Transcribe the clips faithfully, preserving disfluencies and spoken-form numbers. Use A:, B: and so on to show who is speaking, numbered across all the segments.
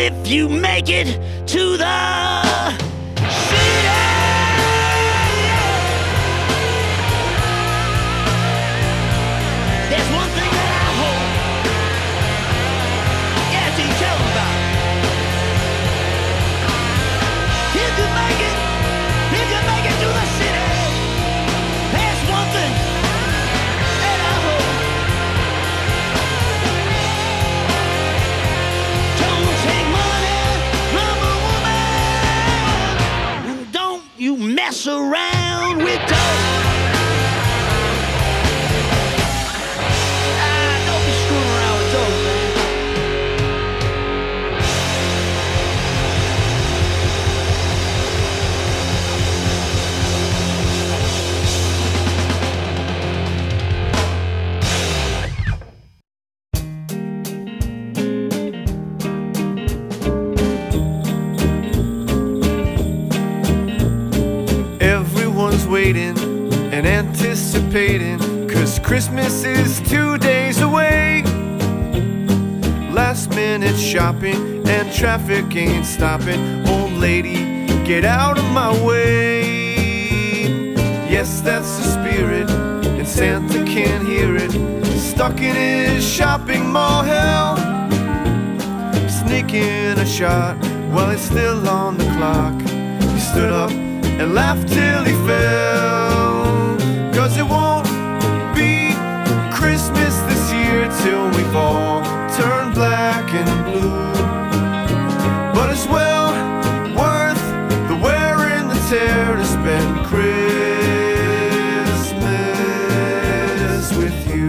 A: if you make it to the city. There's one thing that I hope. Yeah, see, tell them about it. If you make it, if you make it to the city, there's one thing that I hope. Don't take money from a woman, and don't you mess around with dope.
B: Waiting and anticipating, 'cause Christmas is two days away. Last minute shopping and traffic ain't stopping. Old lady, get out of my way. Yes, that's the spirit, and Santa can't hear it. Stuck in his shopping mall hell, sneaking a shot while it's still on the clock. He stood up and laughed till he fell, 'cause it won't be Christmas this year till we've all turned black and blue. But it's well worth the wear and the tear to spend Christmas with you.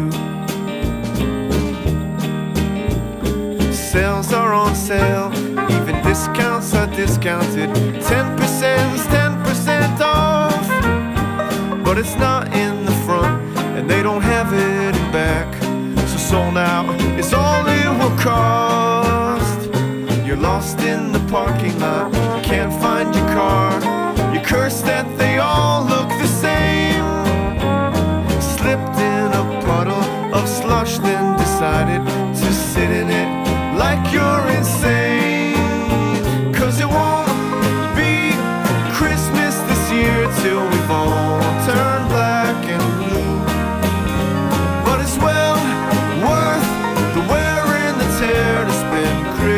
B: Sales are on sale, even discounts are discounted. ten percent's ten percent off, but it's not in the front, and they don't have it in back. So sold out is all it will cost. You're lost in the parking lot, can't find your car. You curse that they all look the same. Slipped in a puddle of slush, then decided to sit in it like you're insane. 'Cause it won't be Christmas this year till we've all turned black and blue. But it's well worth the wear and the tear to spend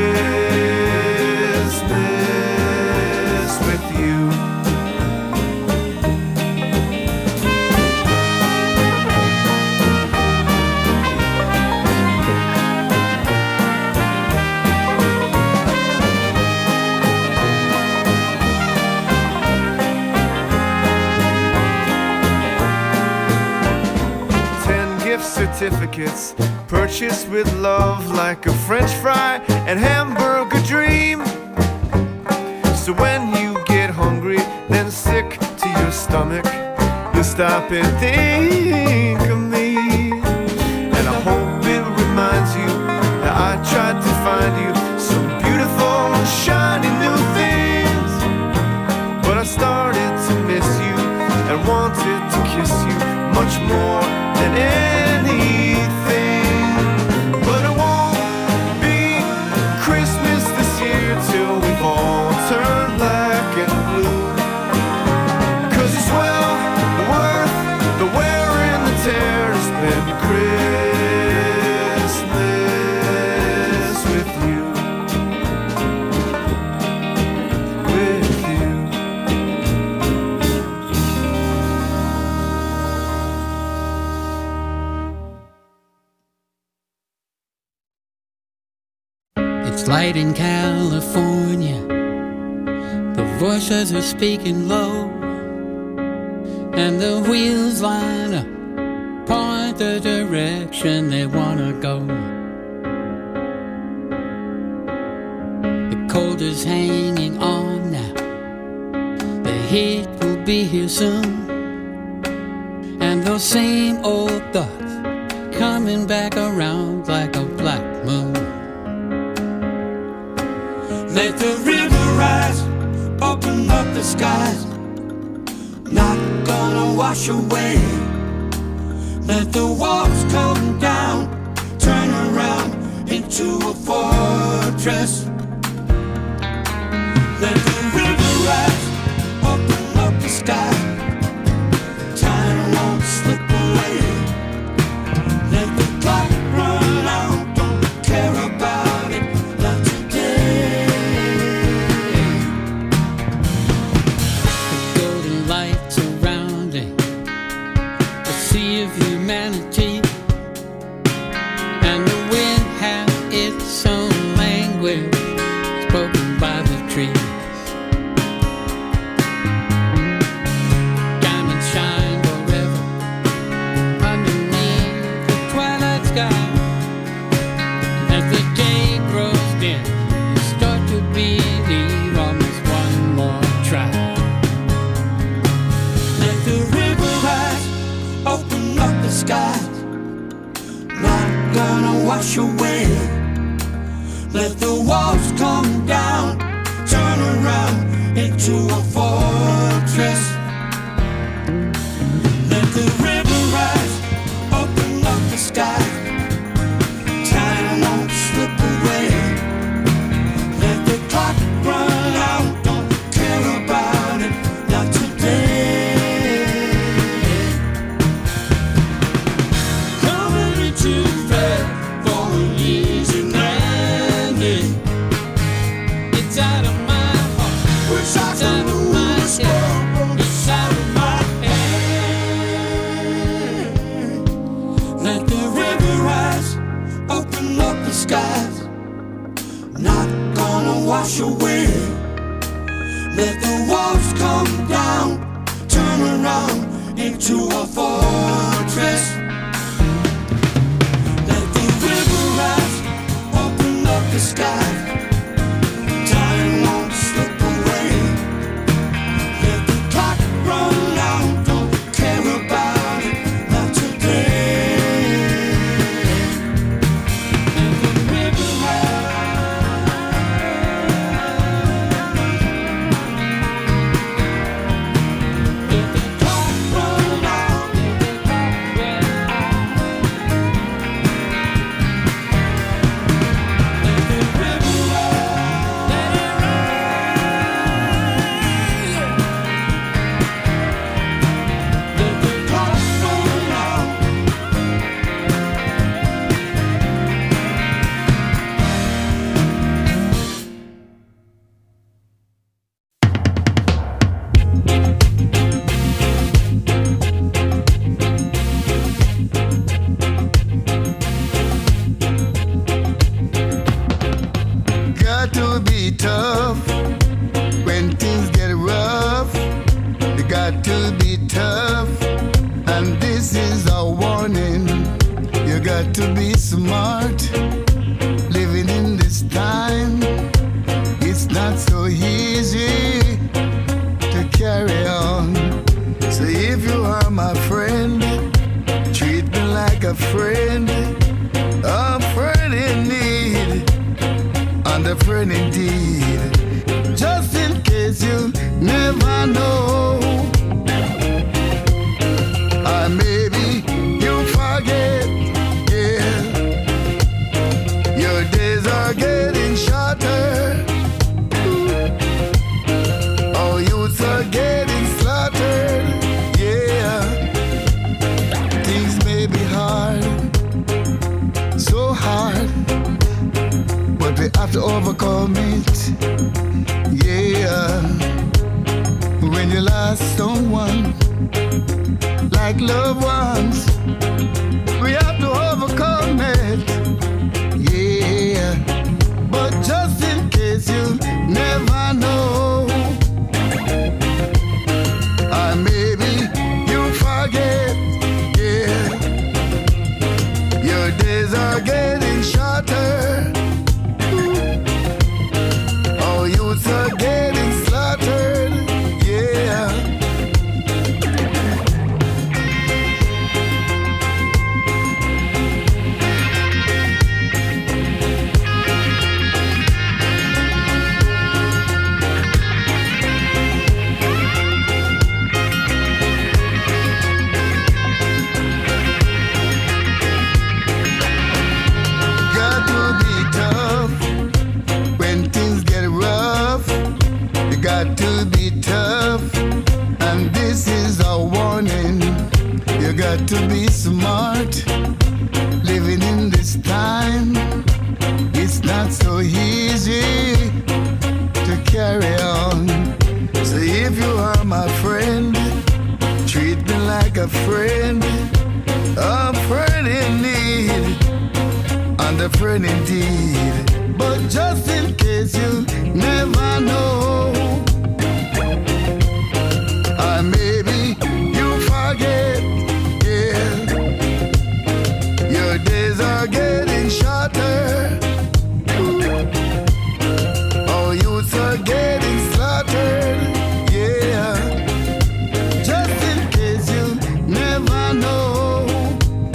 B: Christmas with you. Certificates purchased with love, like a French fry and hamburger dream. So when you get hungry, then sick to your stomach, you stop and think of me. And I hope it reminds you that I tried to find you some beautiful, shiny new things. But I started to miss you and wanted to kiss you much more than anything. But it won't be Christmas this year till we've all turned black and blue. 'Cause it's well worth the wear and the tear to spend Christmas with you. With you.
C: It's light in California, the voices are speaking low, and the wheels line up, point the direction they wanna go. The cold is hanging on now, the heat will be here soon, and those same old thoughts coming back around like a black moon.
D: Let the river rise, open up the skies, not gonna wash away. Let the walls come down, turn around into a fortress. skies, not gonna wash away. Let the walls come down, turn around into a fortress. Let the river rise, open up the sky. Time won't slip away. Let the clock run out, don't care about it, not today. Coming into bed for an easy landing. It's out of my heart, it's out of my head, it's out of my head. Let the river rise, open up the skies, not gonna wash away. Let the walls come down, turn around into a fortress. Let the river rise, open up the skies. Time won't slip away. Let the clock run out, don't care about it, not today. Let the river Let the clock run out. Let the clock run out. Let the river run. Let it run. Let the clock run out.
E: Got to be tough when things get rough. You got to be tough, and this is a warning. You got to be smart. Living in this time, it's not so easy to carry on. So if you are my friend, treat me like a friend, a friend in need, and a friend indeed. Just in case you never know, or maybe you forget, yeah. Your days are getting shorter. Oh, youths are getting slaughtered, yeah. Things may be hard, so hard, but we have to overcome it, yeah. When you lost someone, like loved ones, we have to overcome it, yeah. But just in case you never know, or maybe you forget, yeah. Your days are getting shorter. Oh, youths are getting slaughtered, yeah. Got to be tough when things get rough. You got to be tough, and this is a warning. You got to be smart. Living in this time, it's not so easy to carry on. So if you are my friend, treat me like a friend, a friend in need, and a friend indeed. But just in case you never know, or maybe you forget, yeah. Your days are getting shorter. Oh, youths are getting slaughtered, yeah. Just in case you never know,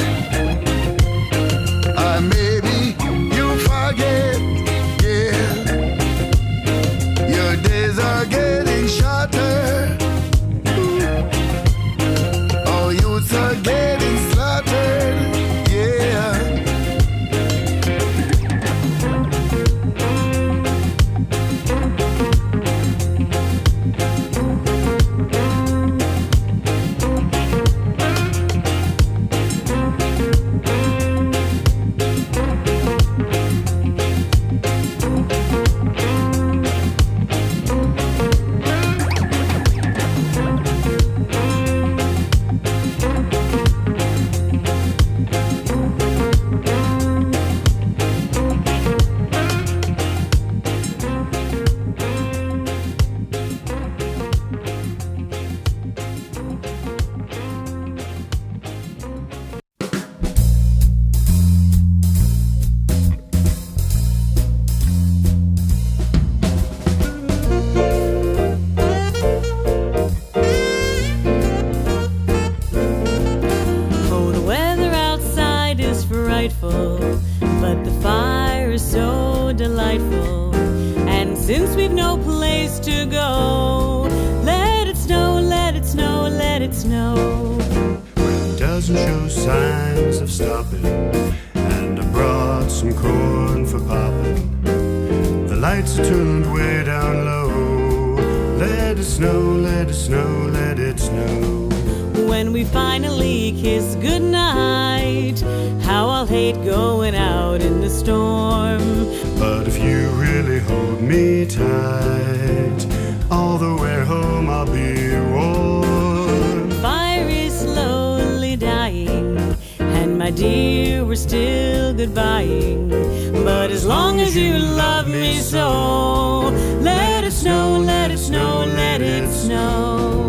F: it snow.
G: When it doesn't show signs of stopping, and I brought some corn for popping. The lights are tuned way down low. Let it snow, let it snow, let it snow.
F: When we finally kiss goodnight, how I'll hate going out in the storm.
G: But if you really hold me tight, all the way home I'll be warm.
F: Fire is slowly dying, and my dear, we're still goodbying. But as long as you love me so, let it snow, let it snow, let it snow.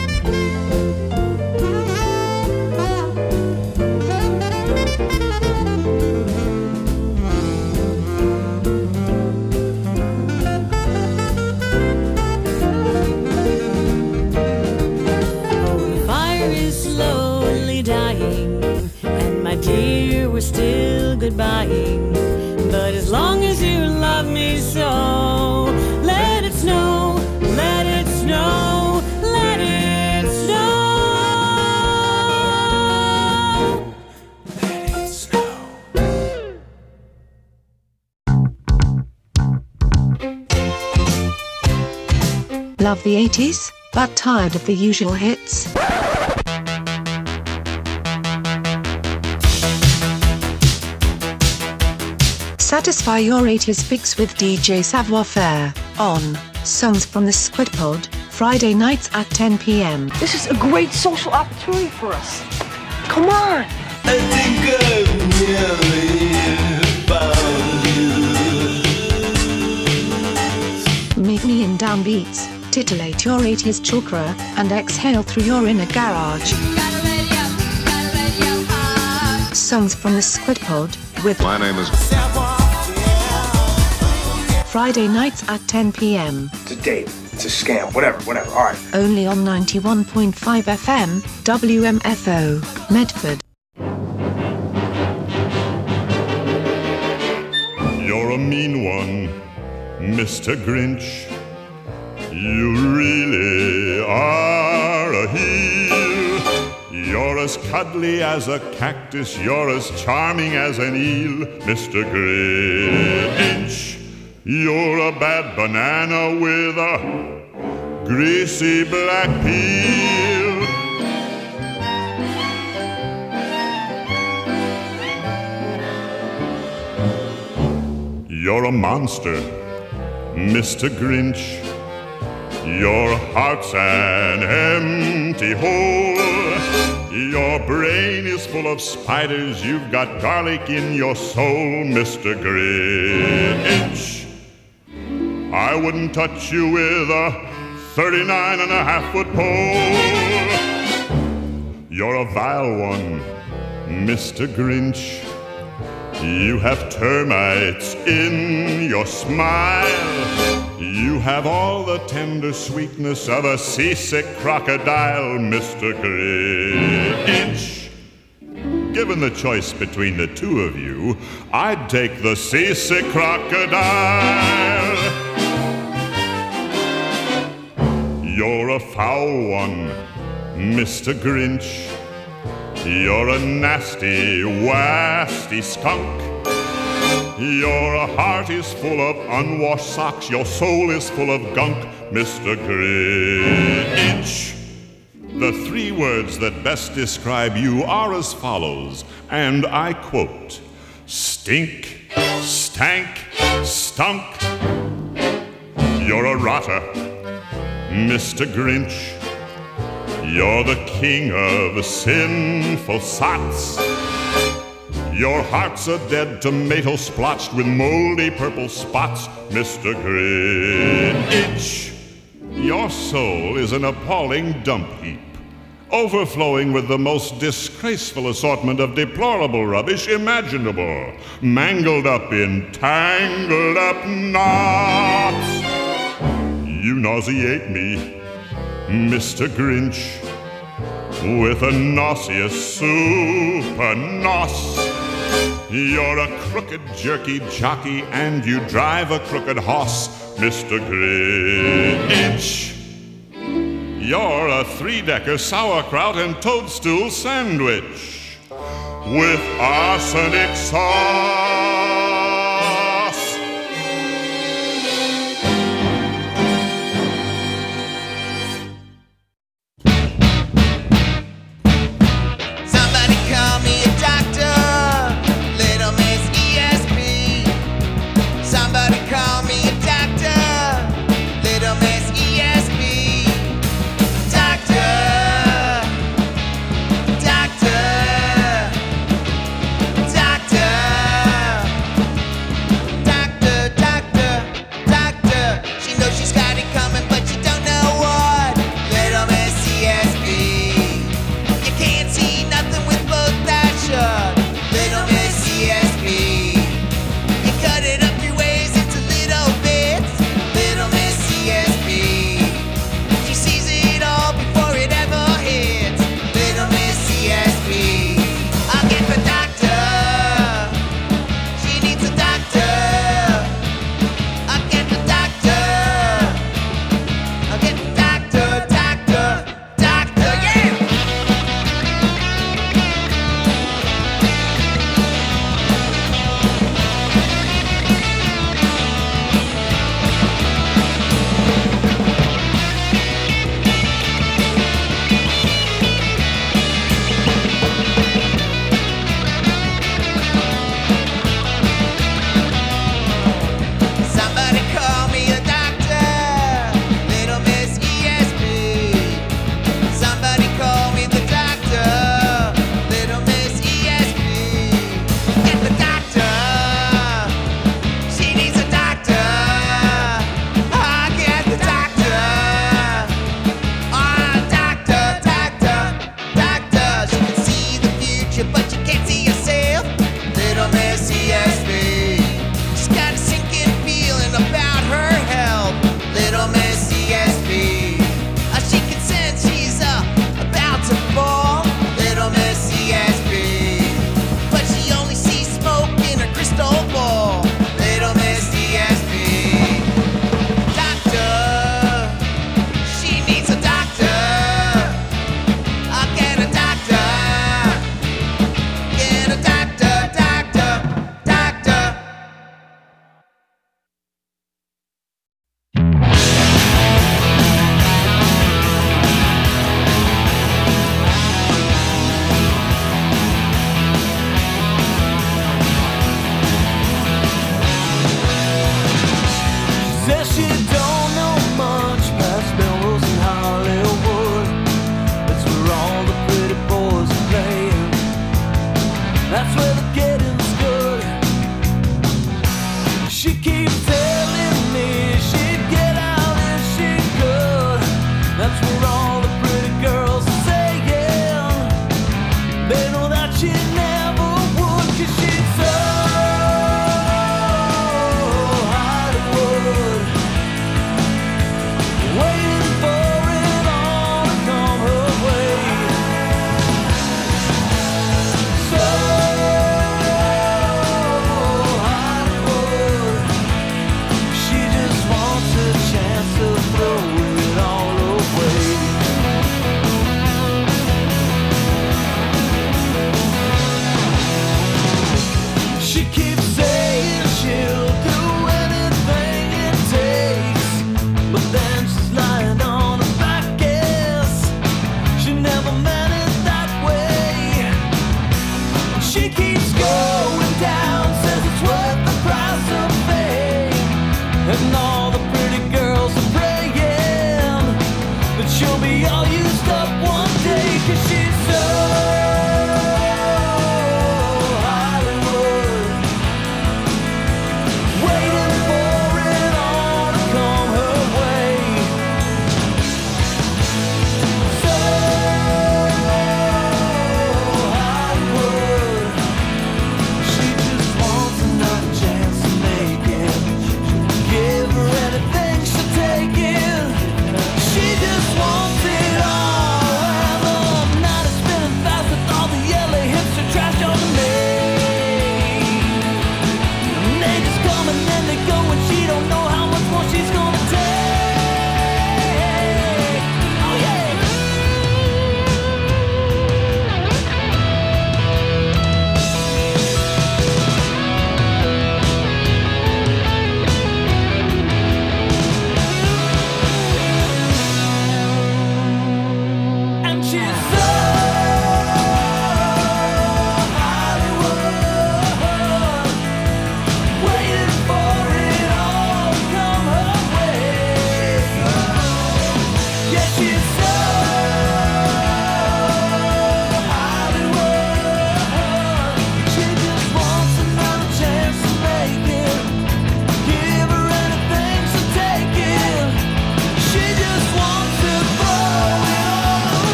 F: Dear, we're still goodbying. But as long as you love me so, let it snow, let it snow, let it snow.
G: Let it snow.
H: Love the eighties, but tired of the usual hits? Satisfy your eighties fix with D J Savoir Faire on Songs from the Squid Pod, Friday nights at ten p m
I: This is a great social opportunity for us. Come on!
D: I think I've nearly found you.
H: Meet me in downbeats, titillate your eighties chakra, and exhale through your inner garage. Songs from the Squid Pod with
J: My name is
H: Friday nights at ten p m
K: It's a date. It's a scam. Whatever, whatever. All right.
H: Only on ninety-one point five F M, W M F O, Medford.
L: You're a mean one, Mister Grinch. You really are a heel. You're as cuddly as a cactus. You're as charming as an eel, Mister Grinch. You're a bad banana with a greasy black peel. You're a monster, Mister Grinch. Your heart's an empty hole. Your brain is full of spiders. You've got garlic in your soul, Mister Grinch. I wouldn't touch you with a thirty-nine and a half foot pole. You're a vile one, Mister Grinch. You have termites in your smile. You have all the tender sweetness of a seasick crocodile, Mister Grinch. Given the choice between the two of you, I'd take the seasick crocodile. You're a foul one, Mister Grinch. You're a nasty, wasty skunk. Your heart is full of unwashed socks. Your soul is full of gunk, Mister Grinch. The three words that best describe you are as follows, and I quote: stink, stank, stunk. You're a rotter, Mister Grinch. You're the king of sinful sots. Your heart's a dead tomato splotched with moldy purple spots, Mister Grinch. Your soul is an appalling dump heap, overflowing with the most disgraceful assortment of deplorable rubbish imaginable, mangled up in tangled up knots. You nauseate me, Mister Grinch, with a nauseous super nos. You're a crooked jerky jockey and you drive a crooked hoss, Mister Grinch. You're a three-decker sauerkraut and toadstool sandwich with arsenic sauce.
J: Somebody call me a doctor, little Miss E S P. Somebody call me a doctor, little Miss E S P. Doctor, doctor, doctor.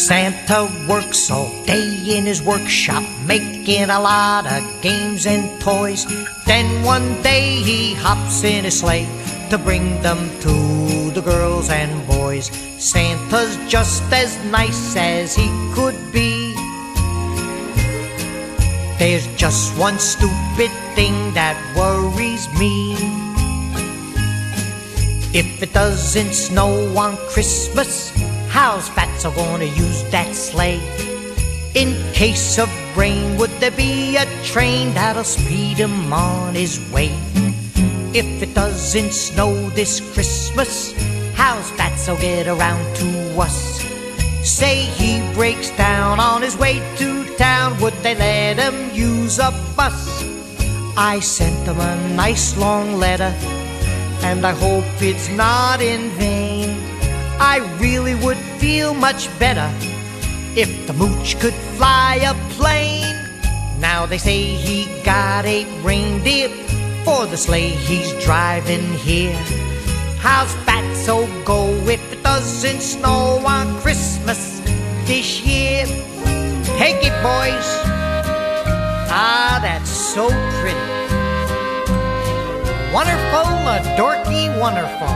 M: Santa works all day in his workshop, making a lot of games and toys. Then one day he hops in his sleigh to bring them to the girls and boys. Santa's just as nice as he could be. There's just one stupid thing that worries me. If it doesn't snow on Christmas, how's Fatso gonna use that sleigh? In case of rain, would there be a train that'll speed him on his way? If it doesn't snow this Christmas, how's Fatso get around to us? Say he breaks down on his way to town, would they let him use a bus? I sent him a nice long letter, and I hope it's not in vain. I really would feel much better if the mooch could fly a plane. Now they say he got eight reindeer for the sleigh he's driving here. How's Fatso go if it doesn't snow on Christmas this year? Take it, boys. Ah, that's so pretty. Wonderful, a dorky wonderful.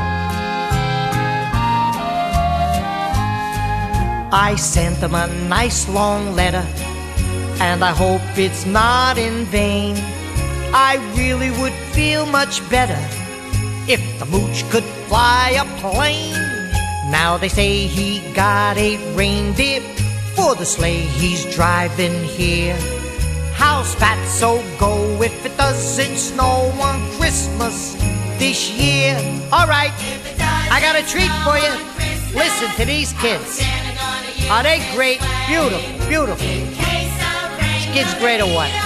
M: I sent them a nice long letter, and I hope it's not in vain. I really would feel much better if the mooch could fly a plane. Now they say he got eight reindeer for the sleigh he's driving here. How's Fatso go if it doesn't snow on Christmas this year? All right, I got a treat for you. Listen to these kids. Are they great? Beautiful, beautiful. These kids great or what?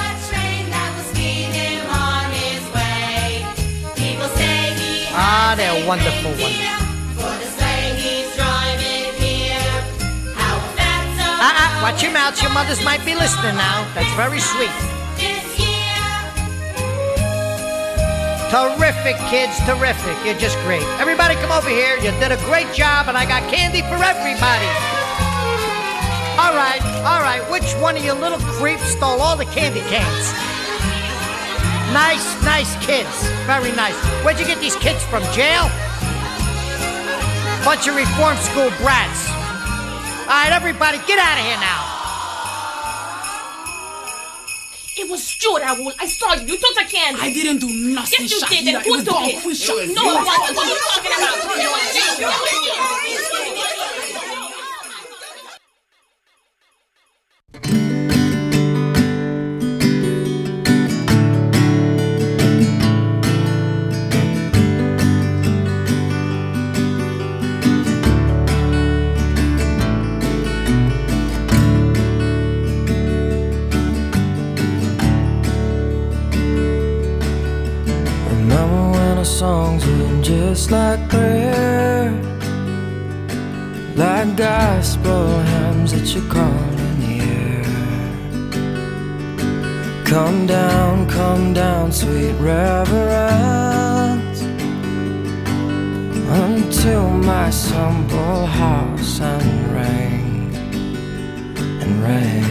M: Ah, they're wonderful ones. Uh-uh, watch your mouth. Your mothers might be listening now. That's very sweet. Terrific, kids, terrific. You're just great. Everybody come over here. You did a great job, and I got candy for everybody. All right, all right. Which one of you little creeps stole all the candy cans? Nice, nice kids. Very nice. Where'd you get these kids from, jail? Bunch of reform school brats. All right, everybody, get out of here now.
N: It was you, Raul. I saw you. You took the candy.
O: I didn't do nothing,
N: Yes, you
O: Shakira.
N: did. And who
O: It was
N: took
O: Don
N: it?
O: Quixote.
N: No, what, what are you talking about?
P: Songs were just like prayer, like gospel hymns that you call in the air. Come down, come down, sweet reverence, until my simple house and ring and ring.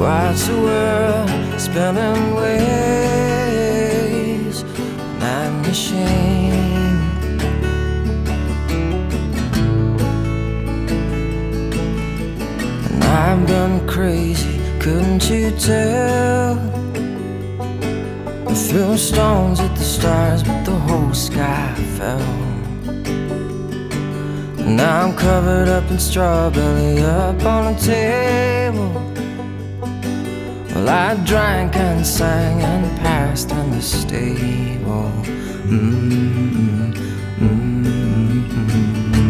P: Watch the world spinning ways, night machine. And I've been crazy, couldn't you tell? I threw stones at the stars, but the whole sky fell. And now I'm covered up in strawberry up on a table. Well, I drank and sang and passed in the stable. Mm-hmm. Mm-hmm.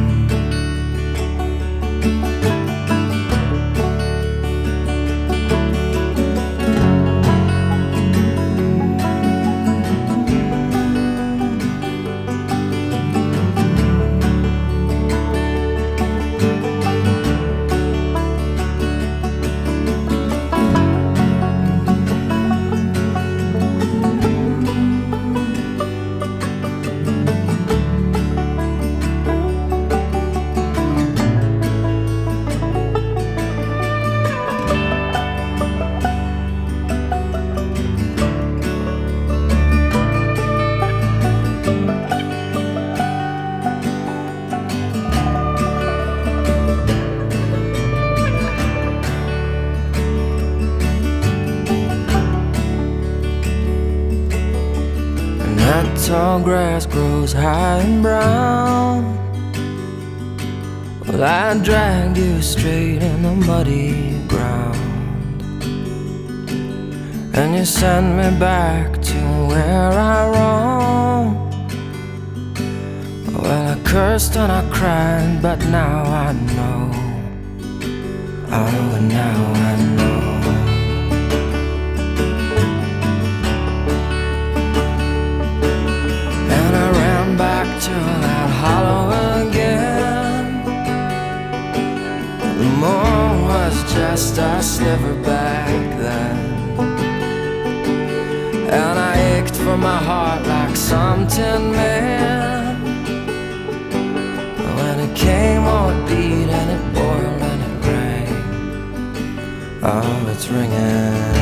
P: Tall grass grows high and brown. Well, I dragged you straight in the muddy ground, and you sent me back to where I roamed. Well, I cursed and I cried, but now I know. Oh, now I know. Back to that hollow again. The moon was just a sliver back then, and I ached for my heart like some tin man. When it came, oh it beat and it boiled and it rang. Oh, it's ringing.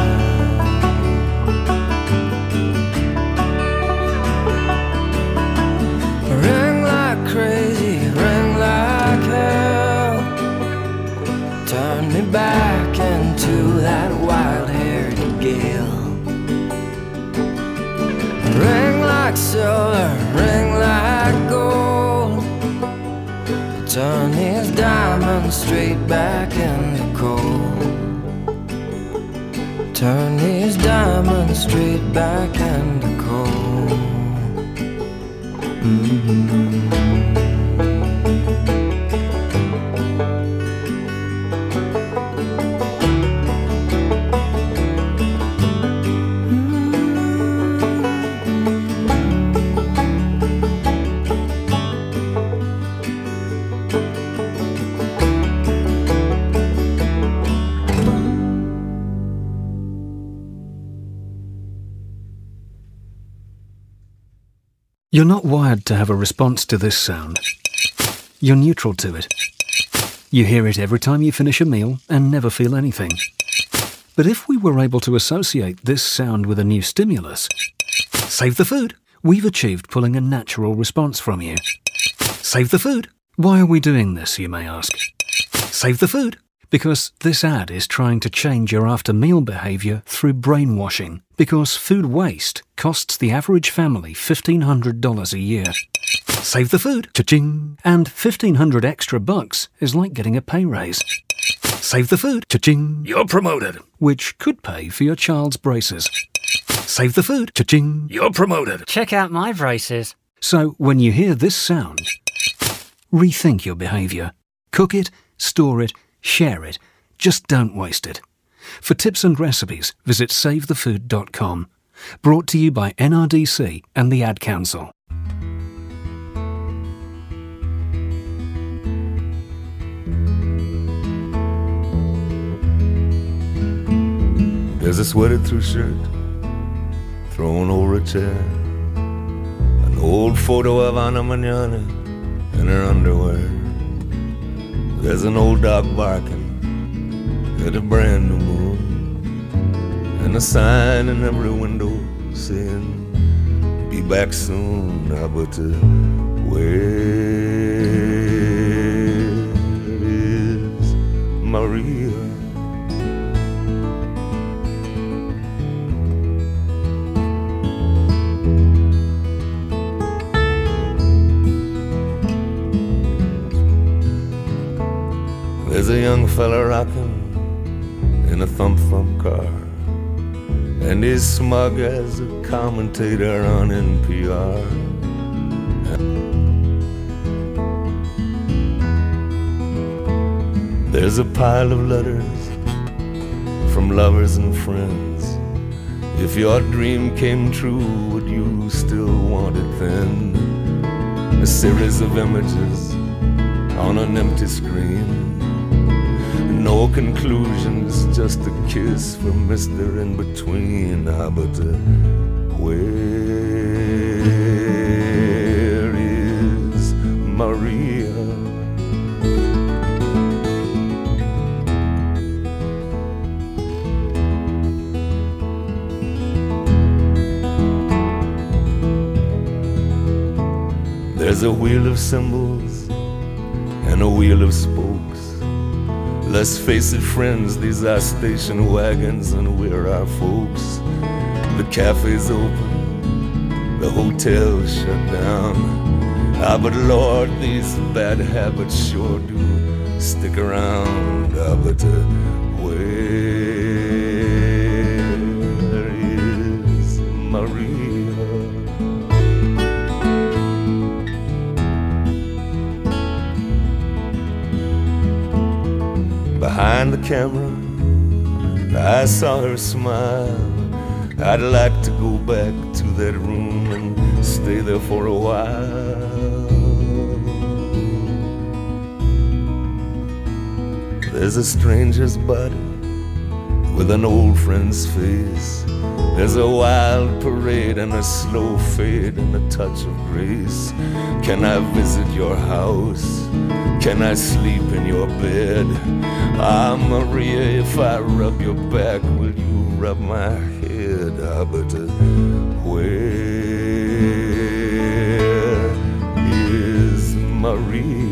P: Crazy, ring like hell. Turn me back into that wild-haired gale. Ring like silver, ring like gold. Turn these diamonds straight back into coal. Turn these diamonds straight back into coal. Mm-hmm.
O: You're not wired to have a response to this sound. You're neutral to it. You hear it every time you finish a meal and never feel anything. But if we were able to associate this sound with a new stimulus, save the food, we've achieved pulling a natural response from you. Save the food. Why are we doing this, you may ask? Save the food. Because this ad is trying to change your after-meal behaviour through brainwashing. Because food waste costs the average family fifteen hundred dollars a year. Save the food, cha-ching! And fifteen hundred extra bucks is like getting a pay raise. Save the food, cha-ching! You're promoted, which could pay for your child's braces. Save the food, cha-ching! You're promoted.
Q: Check out my braces.
O: So when you hear this sound, rethink your behaviour. Cook it, store it, share it. Just don't waste it. For tips and recipes, visit save the food dot com. Brought to you by N R D C and the Ad Council.
R: There's a sweated through shirt thrown over a chair, an old photo of Ana Mañana in her underwear. There's an old dog barking at a brand new moon. and a sign in every window saying, be back soon. Ah, but uh, where is Maria? There's a young fella rocking in a thump-thump car, and he's smug as a commentator on N P R. There's a pile of letters from lovers and friends. If your dream came true, would you still want it then? A series of images on an empty screen. No conclusions, just a kiss from Mister In-Between. Ah, but uh, where is Maria? There's a wheel of symbols and a wheel of spokes. Let's face it, friends, these are station wagons and we're our folks. The cafe's open, the hotel's shut down. Ah, but Lord, these bad habits sure do stick around. Ah, but uh, where is Maria? Behind the camera, I saw her smile. I'd like to go back to that room and stay there for a while. There's a stranger's body with an old friend's face. There's a wild parade and a slow fade and a touch of grace. Can I visit your house? Can I sleep in your bed? Ah, Maria, if I rub your back, will you rub my head? Ah, but uh, where is Maria?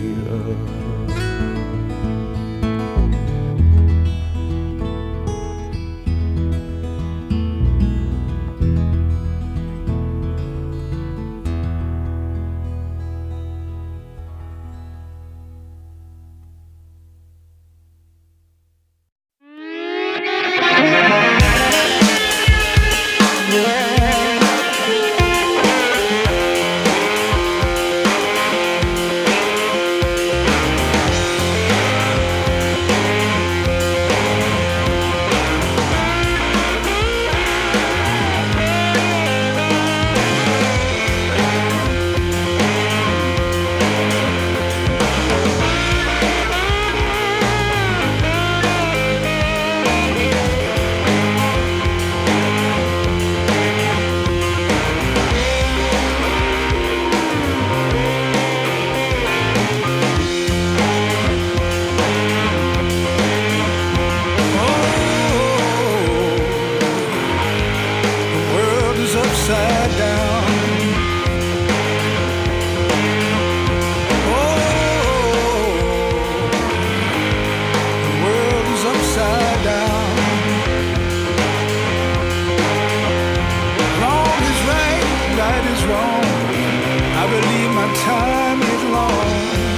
D: Time is long.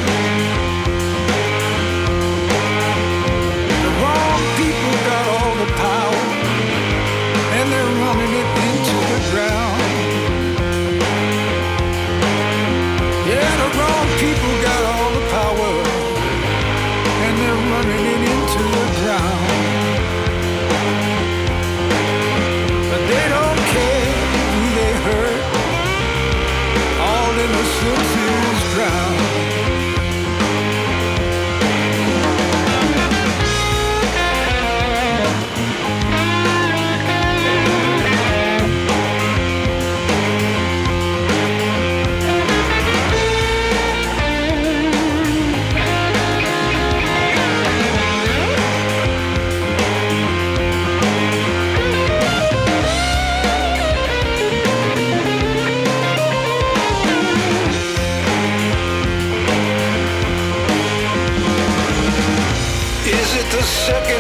D: The wrong people got all the power, and they're running it into the ground. Yeah, the wrong people got all the power, and they're running it into the ground. But they don't care who they hurt. All innocence is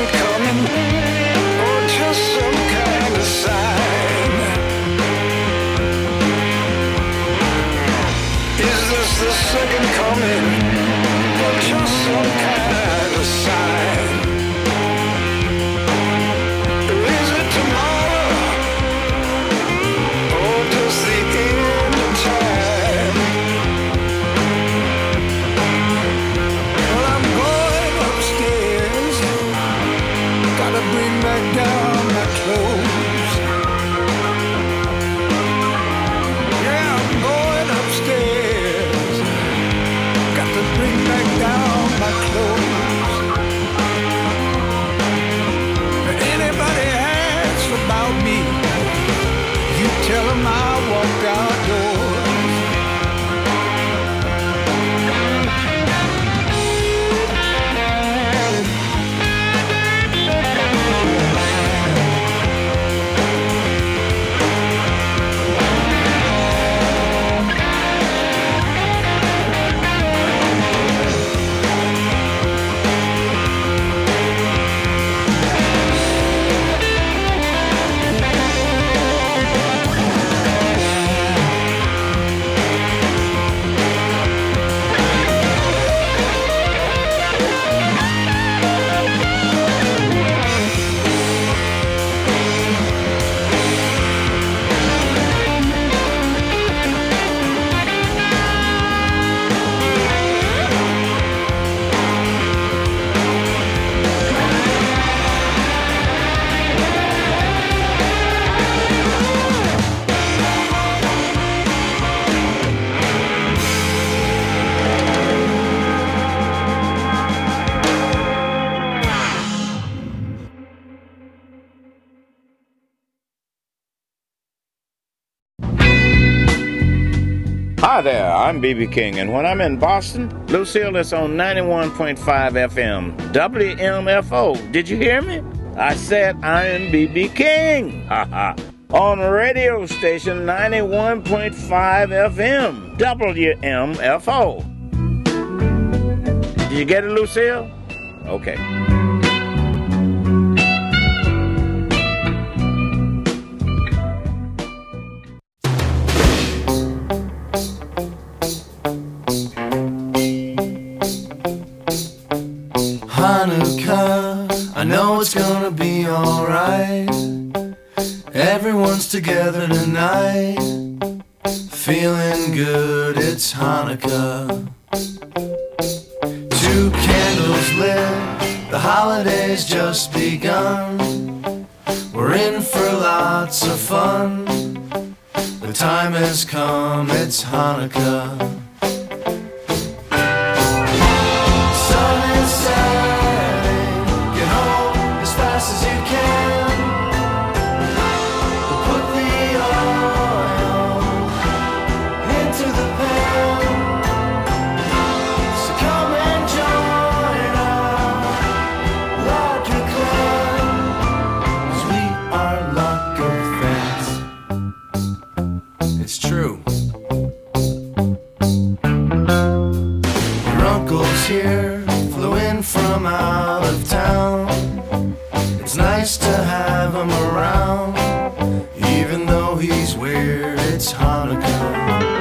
Q: second coming, or just some kind of sign? Is this the second coming, or just some kind of sign? Is it tomorrow, or just the end of time? Well, I'm going upstairs, gotta bring back down my clothes. Yeah, I'm going upstairs, got to bring back down my clothes. If anybody asks about me, you tell them I walked outdoors.
S: Hi there, I'm B B King, and when I'm in Boston, Lucille is on ninety-one point five F M, W M F O. Did you hear me? I said I'm B B King, haha, on radio station ninety-one point five F M, W M F O. Did you get it, Lucille? Okay.
T: Hanukkah, I know it's gonna be alright. Everyone's together tonight, feeling good, it's Hanukkah. Two candles lit, the holiday's just begun. We're in for lots of fun, the time has come, it's Hanukkah. Here, flew in from out of town. It's nice to have him around, even though he's weird, it's Hanukkah.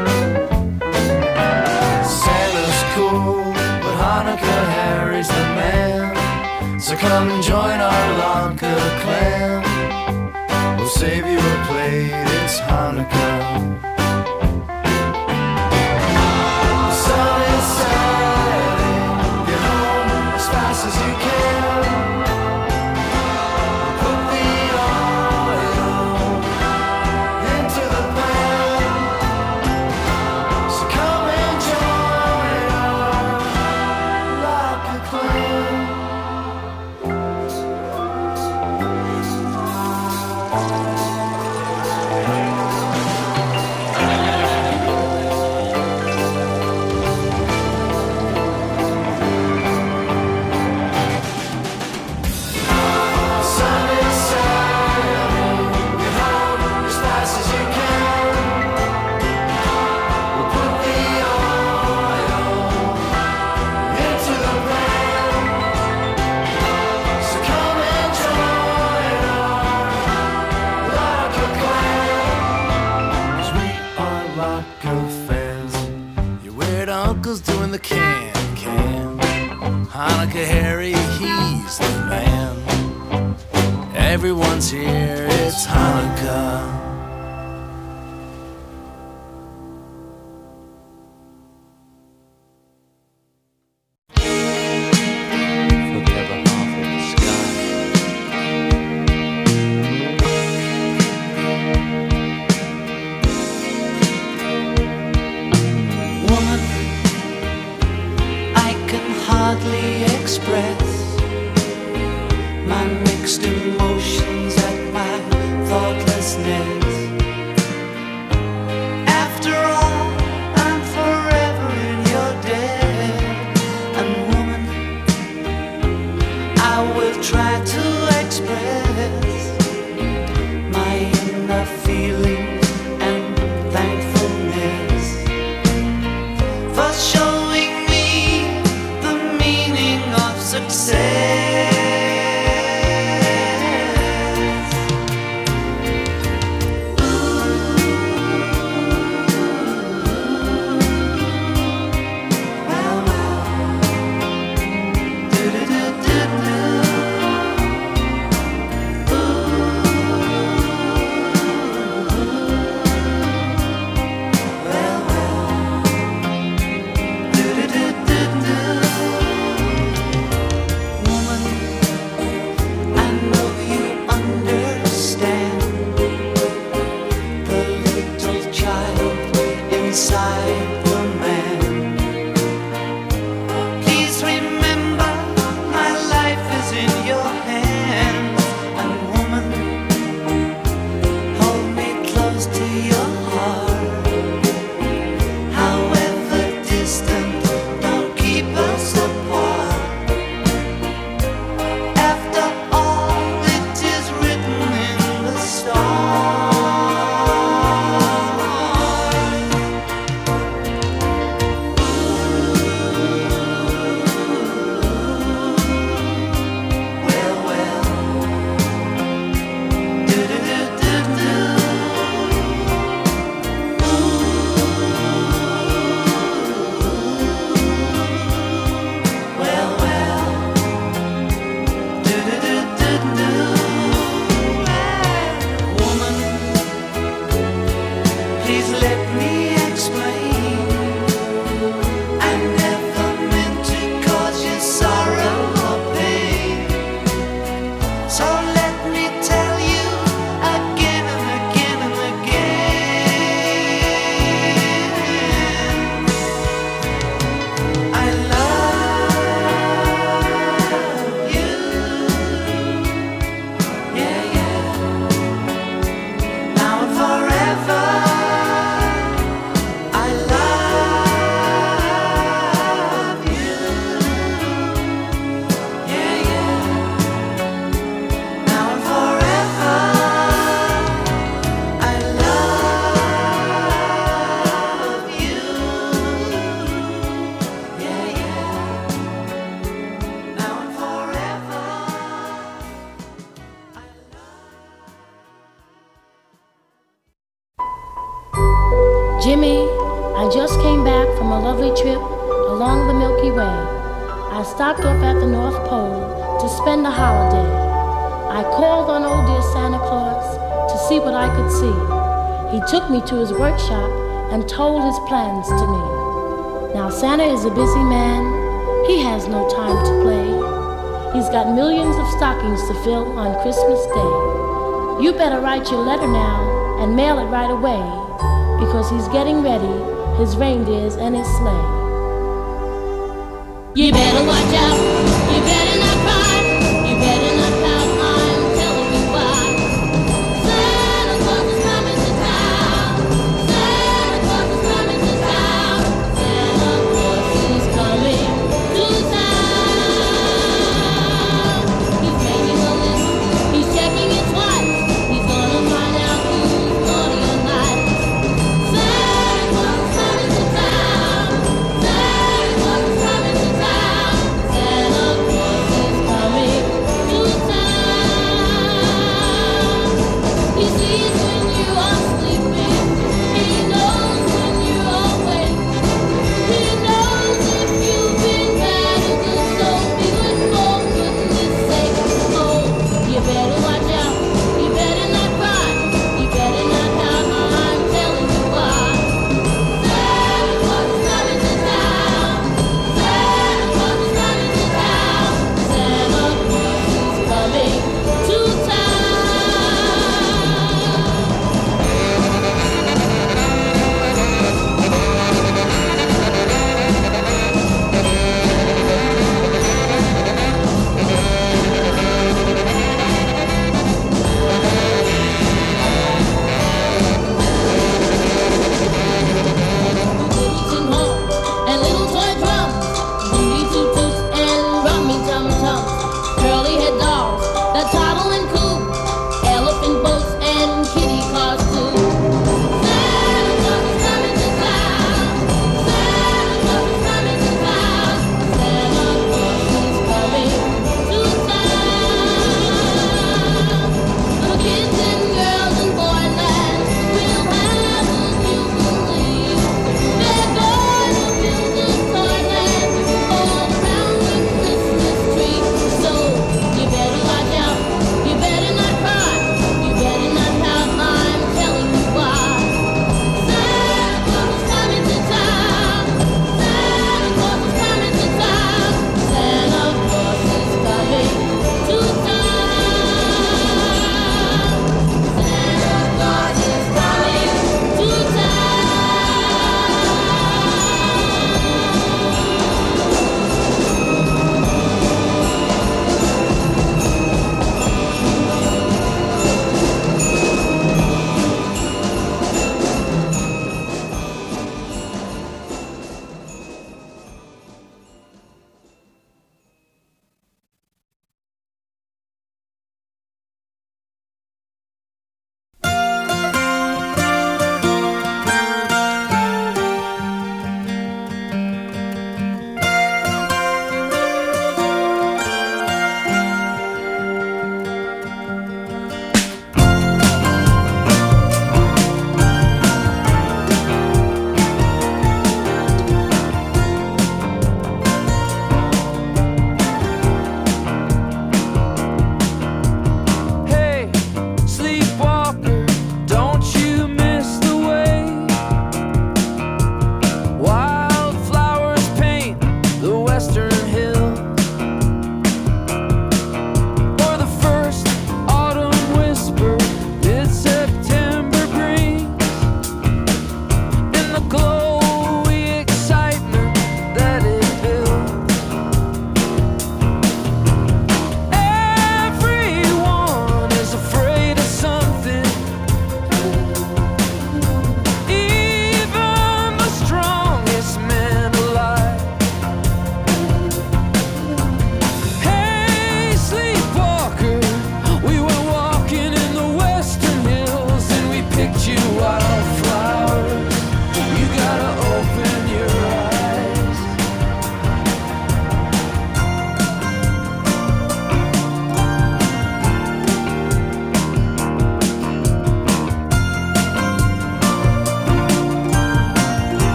T: Santa's cool, but Hanukkah Harry's the man. So come and join our Lanka clan. We'll save you a plate, it's Hanukkah. As you can, put the oil into the pan. So come and join our Lanka clan. everyone's here, it's Hanukkah.
D: Hardly express my mixed emotions at my thoughtlessness. After all, I'm forever in your debt. And woman, I will try to express my inner feelings and thankfulness for showing success. Well, well. Do-do-do-do-do. Well, well. Do-do-do-do-do. Inside the man. Please remember, my life is in your hands. And woman, hold me close to your heart. However distant, don't keep us apart. After all, it is written in the stars.
U: Jimmy, I just came back from a lovely trip along the Milky Way. I stopped off at the North Pole to spend the holiday. I called on old dear Santa Claus to see what I could see. He took me to his workshop and told his plans to me. Now Santa is a busy man. He has no time to play. He's got millions of stockings to fill on Christmas Day. You better write your letter now and mail it right away, because he's getting ready, his reindeers and his sleigh.
N: You better watch out, you better not cry, you better not pout, I'm telling you why. Santa Claus is coming to town, Santa Claus is coming to town, Santa Claus is coming to town. He's making a list, he's checking it twice, he's gonna find out who's naughty or nice. Santa Claus is coming to town, Santa Claus is coming to town, Santa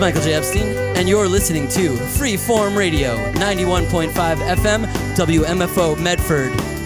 A: Michael J. Epstein, and you're listening to Freeform Radio, ninety-one point five F M, W M F O Medford.